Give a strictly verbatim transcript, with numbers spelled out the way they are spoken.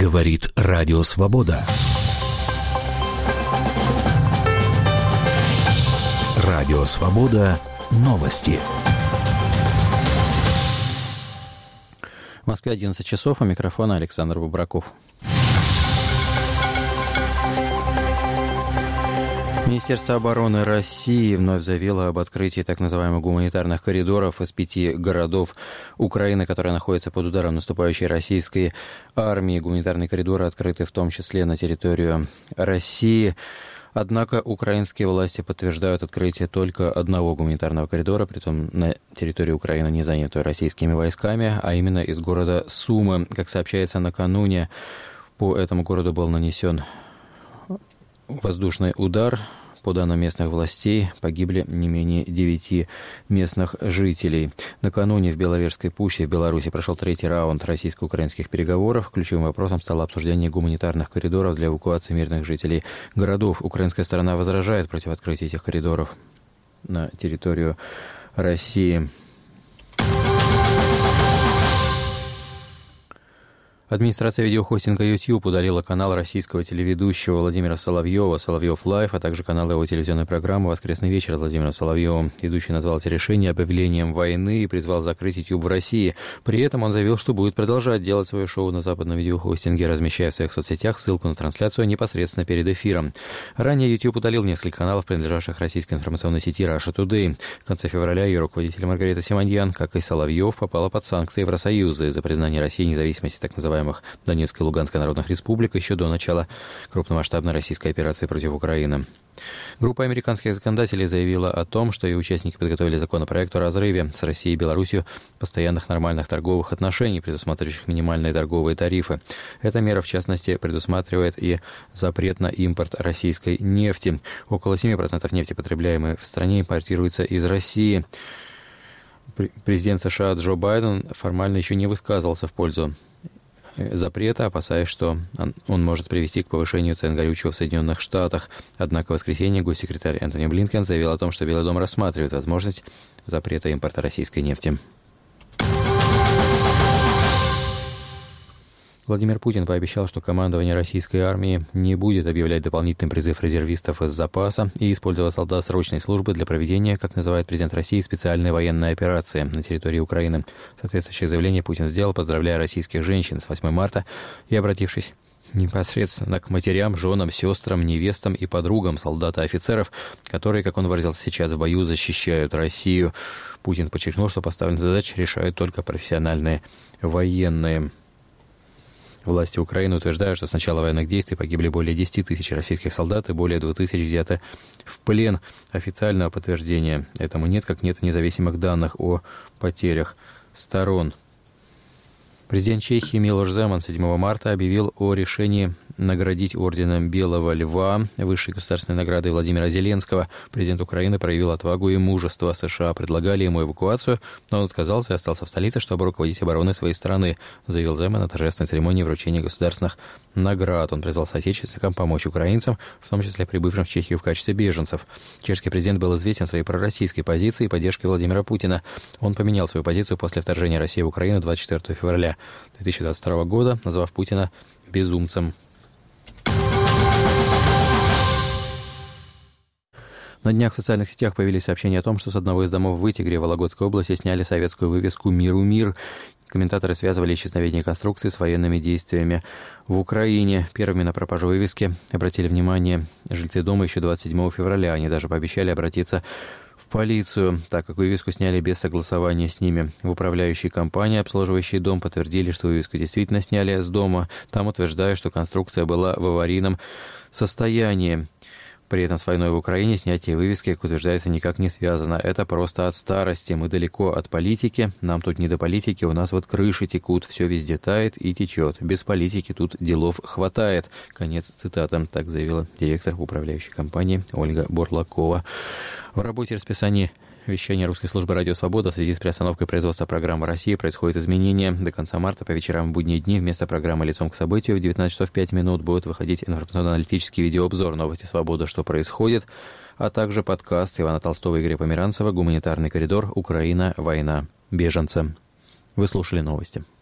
Говорит Радио Свобода. Радио Свобода. Новости. В Москве одиннадцать часов, у микрофона Александр Бубраков. Министерство обороны России вновь заявило об открытии так называемых гуманитарных коридоров из пяти городов Украины, которые находятся под ударом наступающей российской армии. Гуманитарные коридоры открыты в том числе на территорию России. Однако украинские власти подтверждают открытие только одного гуманитарного коридора, притом на территории Украины, не занятой российскими войсками, а именно из города Сумы. Как сообщается, накануне по этому городу был нанесен воздушный удар. По данным местных властей, погибли не менее девяти местных жителей. Накануне в Беловежской пуще в Беларуси прошел третий раунд российско-украинских переговоров. Ключевым вопросом стало обсуждение гуманитарных коридоров для эвакуации мирных жителей городов. Украинская сторона возражает против открытия этих коридоров на территорию России. Администрация видеохостинга YouTube удалила канал российского телеведущего Владимира Соловьева «Соловьев Лайв», а также канал его телевизионной программы «Воскресный вечер» Владимира Соловьева. Ведущий назвал это решение объявлением войны и призвал закрыть YouTube в России. При этом он заявил, что будет продолжать делать свое шоу на западном видеохостинге, размещая в своих соцсетях ссылку на трансляцию непосредственно перед эфиром. Ранее YouTube удалил несколько каналов, принадлежавших российской информационной сети Russia Today. В конце февраля ее руководитель Маргарита Симоньян, как и Соловьев, попала под санкции Евросоюза из-за признания России независимости так называемых Донецкой и Луганской народных республик еще до начала крупномасштабной российской операции против Украины. Группа американских законодателей заявила о том, что ее участники подготовили законопроект о разрыве с Россией и Беларусью постоянных нормальных торговых отношений, предусматривающих минимальные торговые тарифы. Эта мера, в частности, предусматривает и запрет на импорт российской нефти. Около семь процентов нефти, потребляемой в стране, импортируется из России. Президент США Джо Байден формально еще не высказывался в пользу запрета, опасаясь, что он может привести к повышению цен горючего в Соединенных Штатах. Однако в воскресенье госсекретарь Энтони Блинкен заявил о том, что Белый дом рассматривает возможность запрета импорта российской нефти. Владимир Путин пообещал, что командование российской армии не будет объявлять дополнительный призыв резервистов из запаса и использовать солдат срочной службы для проведения, как называет президент России, специальной военной операции на территории Украины. Соответствующее заявление Путин сделал, поздравляя российских женщин с восьмое марта и обратившись непосредственно к матерям, женам, сестрам, невестам и подругам солдат и офицеров, которые, как он выразился сейчас, в бою защищают Россию. Путин подчеркнул, что поставленные задачи решают только профессиональные военные. Власти Украины утверждают, что с начала военных действий погибли более десять тысяч российских солдат и более двух тысяч взято в плен. Официального подтверждения этому нет, как нет независимых данных о потерях сторон. Президент Чехии Милош Земан седьмого марта объявил о решении наградить орденом Белого Льва, высшей государственной наградой Владимира Зеленского. Президент Украины проявил отвагу и мужество. США предлагали ему эвакуацию, но он отказался и остался в столице, чтобы руководить обороной своей страны, заявил Земан на торжественной церемонии вручения государственных наград. Он призвал соотечественникам помочь украинцам, в том числе прибывшим в Чехию в качестве беженцев. Чешский президент был известен своей пророссийской позицией и поддержкой Владимира Путина. Он поменял свою позицию после вторжения России в Украину двадцать четвёртого февраля две тысячи двадцать второго года, назвав Путина безумцем. На днях в социальных сетях появились сообщения о том, что с одного из домов в Вытегре Вологодской области сняли советскую вывеску «Миру мир». Комментаторы связывали исчезновение конструкции с военными действиями в Украине. Первыми на пропажу вывески обратили внимание жильцы дома еще двадцать седьмого февраля. Они даже пообещали обратиться в полицию, так как вывеску сняли без согласования с ними. В управляющей компании, обслуживающей дом, подтвердили, что вывеску действительно сняли с дома. Там утверждают, что конструкция была в аварийном состоянии. При этом с войной в Украине снятие вывески, как утверждается, никак не связано. Это просто от старости. Мы далеко от политики. Нам тут не до политики. У нас вот крыши текут. Все везде тает и течет. Без политики тут делов хватает. Конец цитаты. Так заявила директор управляющей компании Ольга Бурлакова. В работе расписания вещания русской службы «Радио Свобода» в связи с приостановкой производства программы «Россия» происходят изменения. До конца марта по вечерам в будние дни вместо программы «Лицом к событию» в девятнадцать часов пять минут будет выходить информационно-аналитический видеообзор «Новости Свободы. Что происходит?», а также подкаст Ивана Толстого и Игоря Померанцева «Гуманитарный коридор. Украина. Война. Беженцы». Вы слушали новости.